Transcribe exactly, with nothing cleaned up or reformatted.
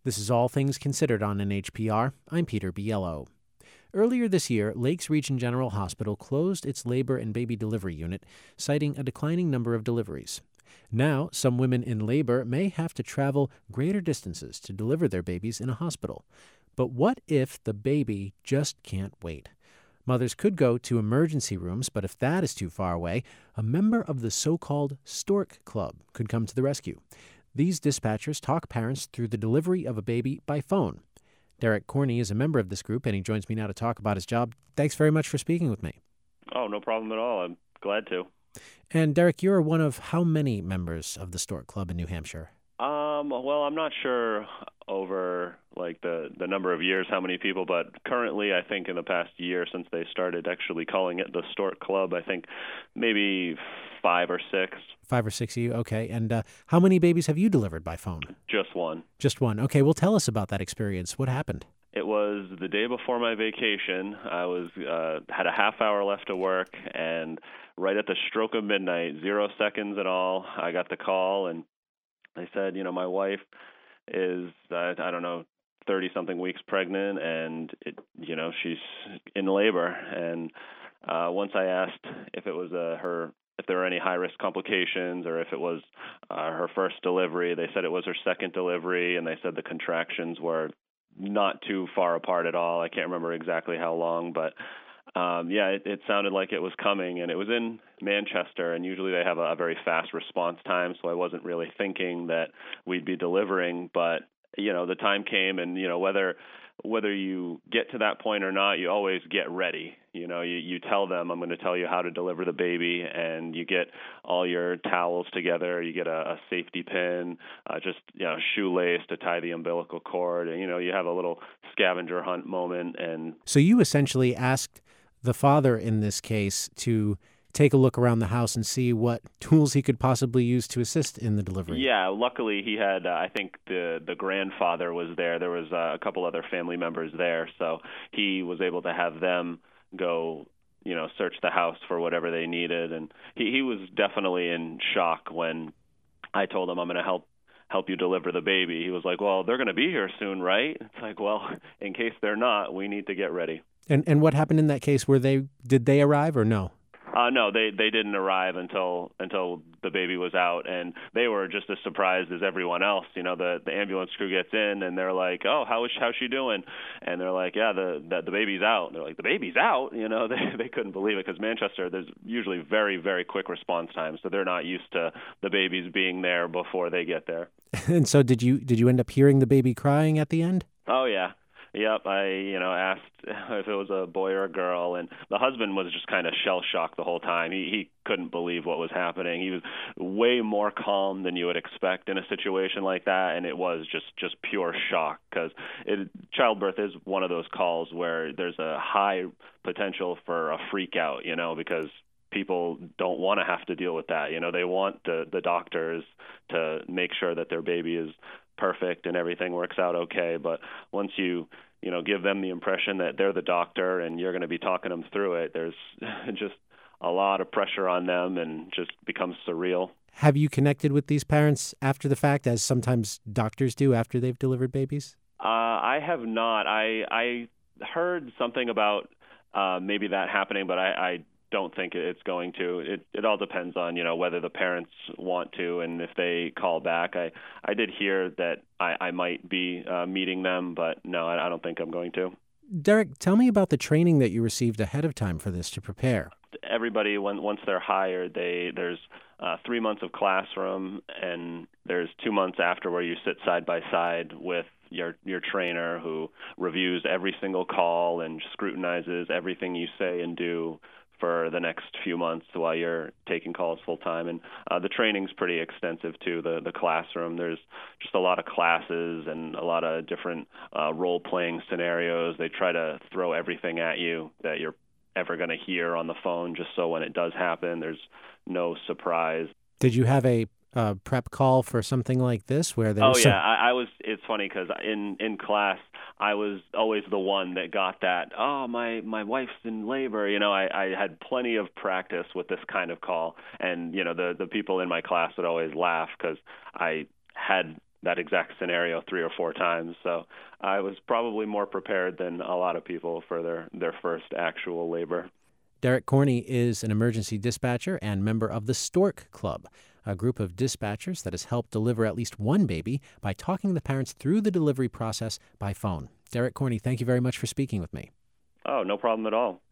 This is All Things Considered on N H P R. I'm Peter Biello. Earlier this year, Lakes Region General Hospital closed its labor and baby delivery unit, citing a declining number of deliveries. Now, some women in labor may have to travel greater distances to deliver their babies in a hospital. But what if the baby just can't wait? Mothers could go to emergency rooms, but if that is too far away, a member of the so-called Stork Club could come to the rescue. These dispatchers talk parents through the delivery of a baby by phone. Derek Corney is a member of this group, and he joins me now to talk about his job. Thanks very much for speaking with me. Oh, no problem at all. I'm glad to. And Derek, you're one of how many members of the Stork Club in New Hampshire? Um, well, I'm not sure over like the, the number of years how many people, but currently I think in the past year since they started actually calling it the Stork Club, I think maybe five or six. Five or six of you, okay. And uh, how many babies have you delivered by phone? Just one. Just one. Okay, well, tell us about that experience. What happened? It was the day before my vacation. I was uh, had a half hour left to work, and right at the stroke of midnight, zero seconds and all, I got the call, and they said, you know, my wife is, uh, I don't know, thirty-something weeks pregnant, and, it, you know, she's in labor. And uh, once I asked if it was uh, her, if there were any high-risk complications or if it was uh, her first delivery, they said it was her second delivery, and they said the contractions were not too far apart at all. I can't remember exactly how long, but Um, yeah, it, it sounded like it was coming, and it was in Manchester, and usually they have a, a very fast response time, so I wasn't really thinking that we'd be delivering, but, you know, the time came, and, you know, whether whether you get to that point or not, you always get ready. You know, you, you tell them, I'm going to tell you how to deliver the baby, and you get all your towels together, you get a, a safety pin, uh, just, you know, shoelace to tie the umbilical cord, and, you know, you have a little scavenger hunt moment. And so you essentially asked the father in this case to take a look around the house and see what tools he could possibly use to assist in the delivery. Yeah, luckily he had, uh, I think the the grandfather was there. There was uh, a couple other family members there, so he was able to have them go, you know, search the house for whatever they needed. And he, he was definitely in shock when I told him I'm going to help help you deliver the baby. He was like, well, they're going to be here soon, right? It's like, well, in case they're not, we need to get ready. And and what happened in that case? Were they did they arrive or no? Uh, no, they they didn't arrive until until the baby was out, and they were just as surprised as everyone else. You know, the the ambulance crew gets in, and they're like, "Oh, how is how's she doing?" And they're like, "Yeah, the the, the baby's out." And they're like, "The baby's out?" You know, they they couldn't believe it because Manchester, there's usually very very quick response time, so they're not used to the babies being there before they get there. And so, did you did you end up hearing the baby crying at the end? Oh yeah. Yep, I, you know, asked if it was a boy or a girl, and the husband was just kind of shell-shocked the whole time. He he couldn't believe what was happening. He was way more calm than you would expect in a situation like that, and it was just, just pure shock because childbirth is one of those calls where there's a high potential for a freak out, you know, because people don't want to have to deal with that. You know, they want the, the doctors to make sure that their baby is perfect and everything works out okay. But once you, you know, give them the impression that they're the doctor and you're going to be talking them through it, there's just a lot of pressure on them and just becomes surreal. Have you connected with these parents after the fact, as sometimes doctors do after they've delivered babies? Uh, I have not. I I heard something about uh, maybe that happening, but I, I don't think it's going to. It it all depends on, you know, whether the parents want to and if they call back. I, I did hear that I, I might be uh, meeting them, but no, I, I don't think I'm going to. Derek, tell me about the training that you received ahead of time for this to prepare. Everybody, when, once they're hired, they there's uh, three months of classroom, and there's two months after where you sit side by side with your your trainer who reviews every single call and scrutinizes everything you say and do for the next few months while you're taking calls full time. And uh, the training's pretty extensive too. The the classroom, there's just a lot of classes and a lot of different uh, role playing scenarios. They try to throw everything at you that you're ever going to hear on the phone, just so when it does happen, there's no surprise. Did you have a uh, prep call for something like this where there oh was yeah some... I, I was it's funny because in in class I was always the one that got that, oh, my my wife's in labor. You know, I, I had plenty of practice with this kind of call, and you know, the the people in my class would always laugh because I had that exact scenario three or four times. So I was probably more prepared than a lot of people for their, their first actual labor. Derek Corney is an emergency dispatcher and member of the Stork Club, a group of dispatchers that has helped deliver at least one baby by talking the parents through the delivery process by phone. Derek Corney, thank you very much for speaking with me. Oh, no problem at all.